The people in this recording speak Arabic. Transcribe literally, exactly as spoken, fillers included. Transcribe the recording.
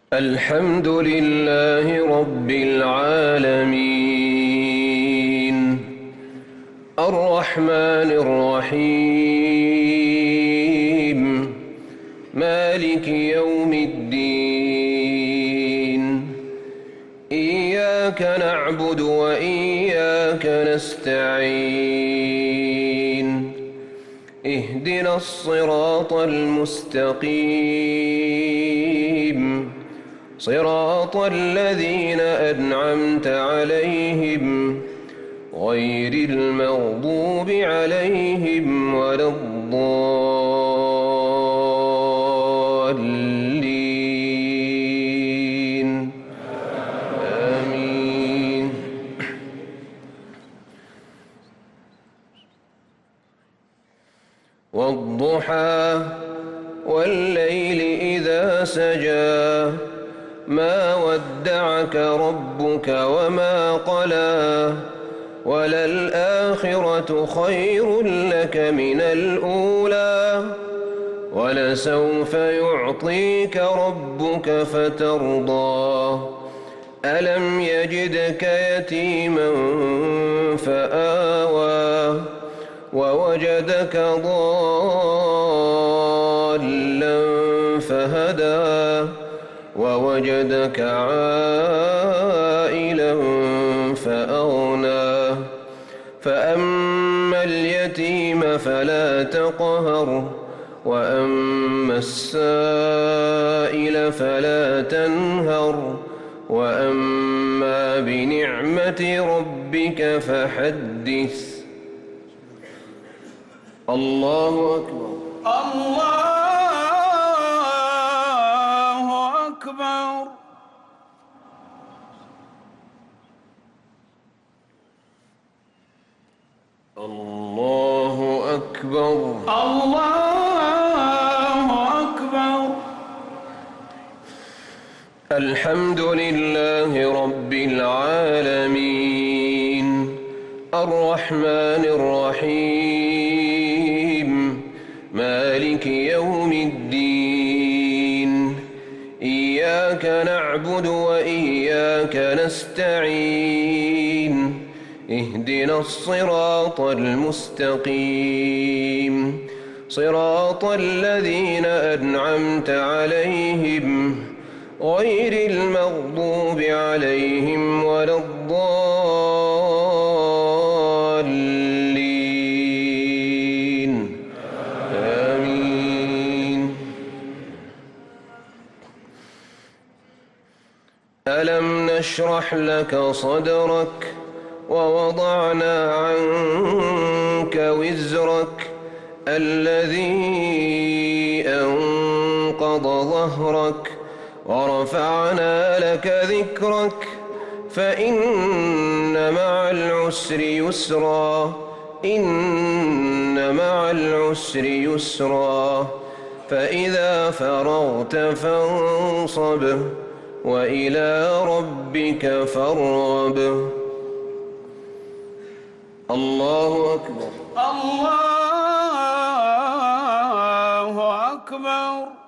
الحمد لله رب العالمين الرحمن الرحيم مالك يوم الدين إياك نعبد وإياك نستعين اهدنا الصراط المستقيم صراط الذين أنعمت عليهم غير المغضوب عليهم ولا الضالين آمين. والضحى والليل إذا سجى ما ودعك ربك وما قلى وللآخرة خير لك من الأولى ولسوف يعطيك ربك فترضى ألم يجدك يتيما فآوى ووجدك ضالا فهدى ووجدك عائلا فأغنى فأما اليتيم فلا تقهر وأما السائل فلا تنهر وأما بنعمة ربك فحدث. الله أكبر. الله أكبر. الله أكبر. الله أكبر. الحمد لله رب العالمين الرحمن الرحيم مالك يوم الدين إياك نعبد وإياك نستعين اهدنا الصراط المستقيم صراط الذين أنعمت عليهم غير المغضوب عليهم ولا الضالين آمين. ألم نشرح لك صدرك ووضعنا عنك وزرك الذي أنقض ظهرك ورفعنا لك ذكرك فإن مع العسر يسرا إن مع العسر يسرا فإذا فرغت فانصب وإلى ربك فارغب. الله أكبر. الله أكبر.